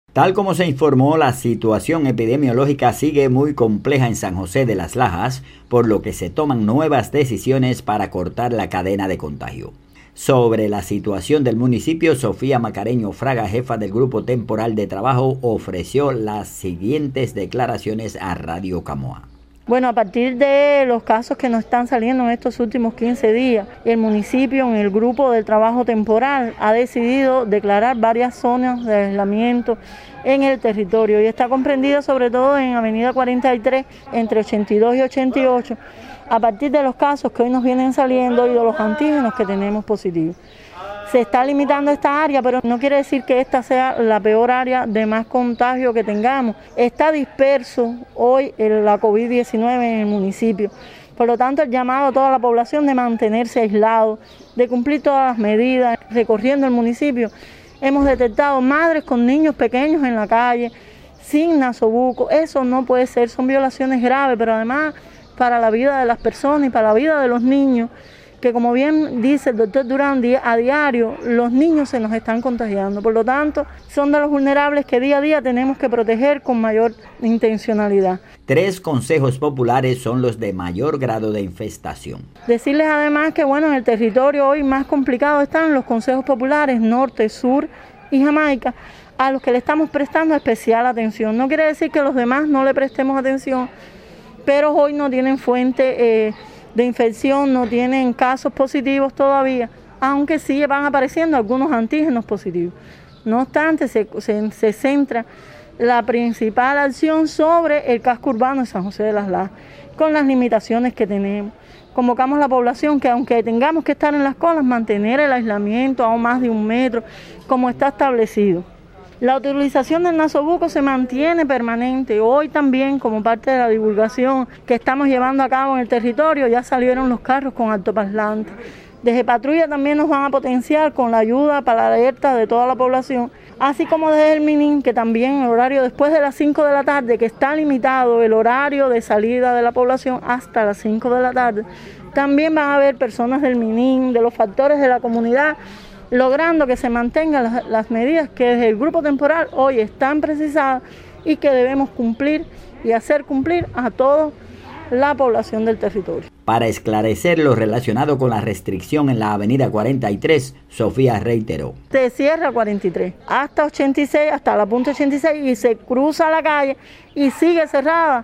Tal como se informó, la situación epidemiológica sigue muy compleja en San José de las Lajas, por lo que se toman nuevas decisiones para cortar la cadena de contagio. Sobre la situación del municipio, Sofía Macareño Fraga, jefa del Grupo Temporal de Trabajo, ofreció las siguientes declaraciones a Radio Camoa. Bueno, a partir de los casos que nos están saliendo en estos últimos 15 días, el municipio en el grupo de trabajo temporal ha decidido declarar varias zonas de aislamiento en el territorio y está comprendida sobre todo en Avenida 43, entre 82 y 88, a partir de los casos que hoy nos vienen saliendo y de los antígenos que tenemos positivos. Se está limitando esta área, pero no quiere decir que esta sea la peor área de más contagio que tengamos. Está disperso hoy la COVID-19 en el municipio. Por lo tanto, el llamado a toda la población de mantenerse aislado, de cumplir todas las medidas. Recorriendo el municipio, hemos detectado madres con niños pequeños en la calle, sin nasobuco. Eso no puede ser, son violaciones graves, pero además para la vida de las personas y para la vida de los niños, que como bien dice el doctor Durán, a diario los niños se nos están contagiando. Por lo tanto, son de los vulnerables que día a día tenemos que proteger con mayor intencionalidad. 3 consejos populares son los de mayor grado de infestación. Decirles además que en el territorio hoy más complicado están los consejos populares norte, sur y Jamaica, a los que le estamos prestando especial atención. No quiere decir que los demás no le prestemos atención, pero hoy no tienen fuente de infección, no tienen casos positivos todavía, aunque sí van apareciendo algunos antígenos positivos. No obstante, se centra la principal acción sobre el casco urbano de San José de las Lajas, con las limitaciones que tenemos. Convocamos a la población que, aunque tengamos que estar en las colas, mantener el aislamiento a más de 1 metro, como está establecido. La utilización del nasobuco se mantiene permanente. Hoy también, como parte de la divulgación que estamos llevando a cabo en el territorio, ya salieron los carros con altoparlantes. Desde patrulla también nos van a potenciar con la ayuda para la alerta de toda la población, así como desde el MININ, que también en el horario después de las 5 de la tarde, que está limitado el horario de salida de la población hasta las 5 de la tarde, también van a haber personas del MININ, de los factores de la comunidad, logrando que se mantengan las medidas que desde el grupo temporal hoy están precisadas y que debemos cumplir y hacer cumplir a toda la población del territorio. Para esclarecer lo relacionado con la restricción en la avenida 43, Sofía reiteró. Se cierra 43 hasta 86, hasta la punta 86 y se cruza la calle y sigue cerrada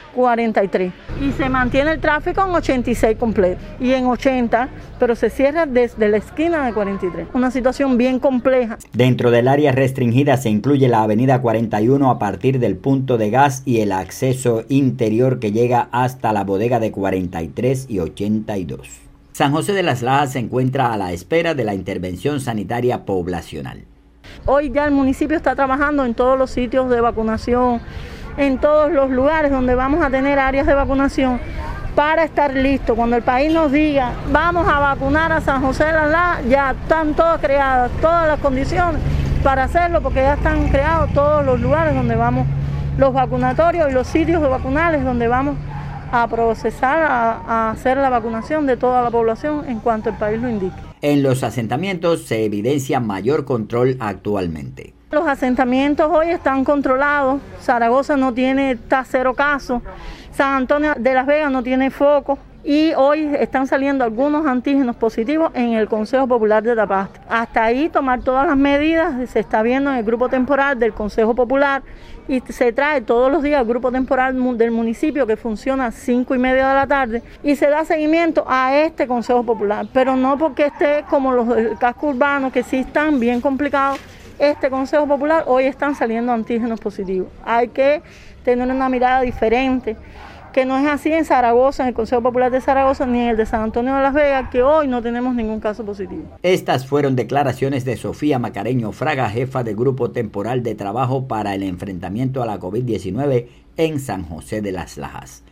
43 y se mantiene el tráfico en 86 completo y en 80, pero se cierra desde la esquina de 43. Una situación bien compleja. Dentro del área restringida se incluye la avenida 41 a partir del punto de gas y el acceso interior que llega hasta la bodega de 43 y 82. San José de las Lajas se encuentra a la espera de la intervención sanitaria poblacional. Hoy ya el municipio está trabajando en todos los sitios de vacunación, en todos los lugares donde vamos a tener áreas de vacunación para estar listos. Cuando el país nos diga vamos a vacunar a San José de las Lajas, ya están todas creadas, todas las condiciones para hacerlo, porque ya están creados todos los lugares donde vamos, los vacunatorios y los sitios de vacunales donde vamos a procesar, a hacer la vacunación de toda la población en cuanto el país lo indique. En los asentamientos se evidencia mayor control actualmente. Los asentamientos hoy están controlados. Zaragoza está 0 casos, San Antonio de las Vegas no tiene foco y hoy están saliendo algunos antígenos positivos en el Consejo Popular de Tapaste. Hasta ahí tomar todas las medidas, se está viendo en el grupo temporal del Consejo Popular y se trae todos los días el grupo temporal del municipio que funciona a 5:30 de la tarde y se da seguimiento a este Consejo Popular, pero no porque esté como el casco urbano, que sí están bien complicados. Este Consejo Popular hoy están saliendo antígenos positivos. Hay que tener una mirada diferente, que no es así en Zaragoza, en el Consejo Popular de Zaragoza, ni en el de San Antonio de las Vegas, que hoy no tenemos ningún caso positivo. Estas fueron declaraciones de Sofía Macareño Fraga, jefa del Grupo Temporal de Trabajo para el Enfrentamiento a la COVID-19 en San José de las Lajas.